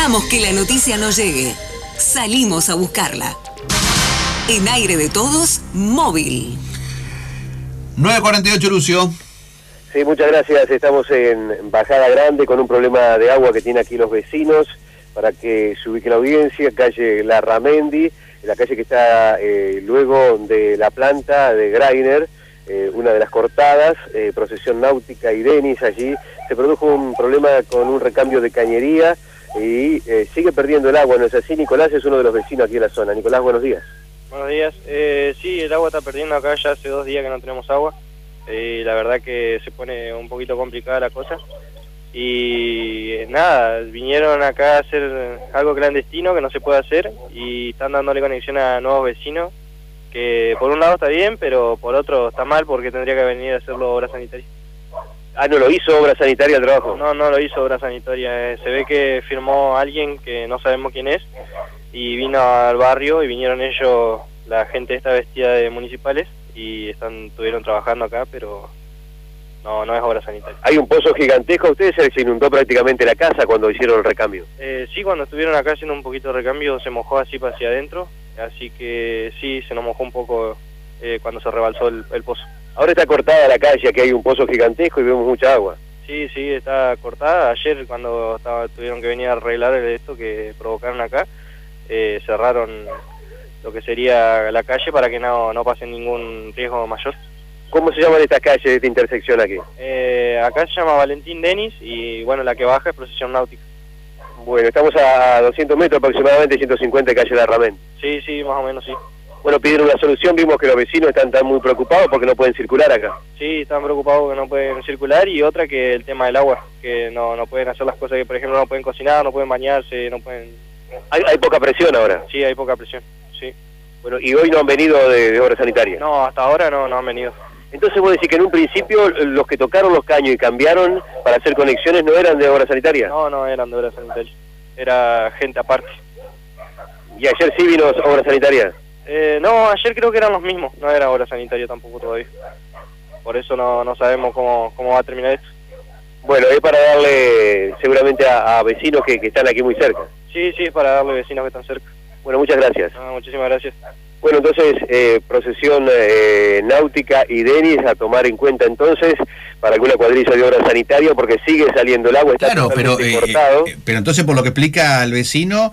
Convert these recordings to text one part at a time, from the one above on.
dejamos que la noticia no llegue. Salimos a buscarla. En Aire de Todos, móvil. 9:48, Lucio. Sí, muchas gracias. Estamos en Bajada Grande con un problema de agua que tienen aquí los vecinos. Para que se ubique la audiencia, calle Larramendi, la calle que está luego de la planta de Greiner, una de las cortadas, Procesión Náutica y Denis. Allí se produjo un problema con un recambio de cañería y sigue perdiendo el agua, ¿no es así? Nicolás es uno de los vecinos aquí en la zona. Nicolás, buenos días. Buenos días. Sí, el agua está perdiendo acá, ya hace 2 días que no tenemos agua. La verdad que se pone un poquito complicada la cosa. Y nada, vinieron acá a hacer algo clandestino que no se puede hacer y están dándole conexión a nuevos vecinos, que por un lado está bien, pero por otro está mal porque tendría que venir a hacerlo obra sanitaria. Ah, ¿no lo hizo obra sanitaria el trabajo? No, no lo hizo obra sanitaria. Se ve que firmó alguien que no sabemos quién es y vino al barrio y vinieron ellos, la gente esta vestida de municipales, y estuvieron trabajando acá, pero no es obra sanitaria. Hay un pozo gigantesco. ¿A ustedes se inundó prácticamente la casa cuando hicieron el recambio? Sí, cuando estuvieron acá haciendo un poquito de recambio se mojó así para hacia adentro, así que sí, se nos mojó un poco cuando se rebalsó el pozo. Ahora está cortada la calle, aquí hay un pozo gigantesco y vemos mucha agua. Sí, está cortada. Ayer cuando tuvieron que venir a arreglar esto que provocaron acá, cerraron lo que sería la calle para que no pase ningún riesgo mayor. ¿Cómo se llaman estas calles de esta intersección aquí? Acá se llama Valentín Denis y bueno, la que baja es Procesión Náutica. Bueno, estamos a 200 metros aproximadamente, 150 de calle Larramendi. Sí, más o menos sí. Bueno, pidieron una solución, vimos que los vecinos están muy preocupados porque no pueden circular acá. Sí, están preocupados que no pueden circular, y otra que el tema del agua, que no pueden hacer las cosas que, por ejemplo, no pueden cocinar, no pueden bañarse, no pueden... Hay poca presión ahora. Sí, hay poca presión, sí. Bueno, ¿y hoy no han venido de obra sanitaria? No, hasta ahora no han venido. Entonces vos decís que en un principio los que tocaron los caños y cambiaron para hacer conexiones no eran de obra sanitaria. No eran de obra sanitaria, era gente aparte. ¿Y ayer sí vino obra sanitaria? No, ayer creo que eran los mismos, no era obra sanitaria tampoco todavía. Por eso no sabemos cómo va a terminar esto. Bueno, es para darle seguramente a vecinos que están aquí muy cerca. Sí, es para darle vecinos que están cerca. Bueno, muchas gracias. Muchísimas gracias. Bueno, entonces, Procesión Náutica y Denis a tomar en cuenta entonces para alguna cuadrilla de obra sanitaria, porque sigue saliendo el agua, está totalmente cortado. Pero entonces, por lo que explica el vecino,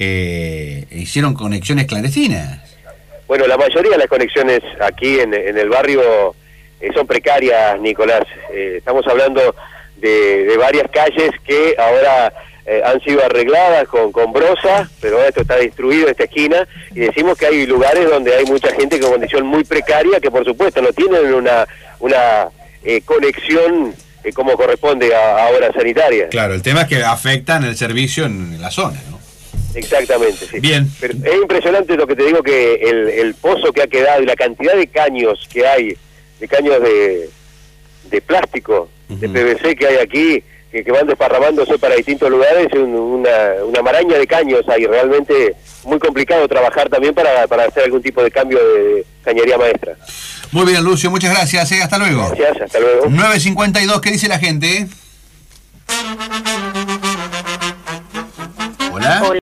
hicieron conexiones clandestinas. Bueno, la mayoría de las conexiones aquí en el barrio son precarias, Nicolás. Estamos hablando de varias calles que ahora han sido arregladas con brosa, pero esto está destruido, esta esquina, y decimos que hay lugares donde hay mucha gente con condición muy precaria que por supuesto no tienen una conexión como corresponde a obra sanitaria. Claro, el tema es que afectan el servicio en la zona, ¿no? Exactamente, sí. Bien. Pero es impresionante lo que te digo, que el pozo que ha quedado y la cantidad de caños que hay, de caños de plástico, de PVC que hay aquí, que van desparramándose para distintos lugares, una maraña de caños hay. Realmente muy complicado trabajar también para hacer algún tipo de cambio de cañería maestra. Muy bien, Lucio, muchas gracias, hasta luego. Gracias, hasta luego. 9:52, ¿qué dice la gente? Hola.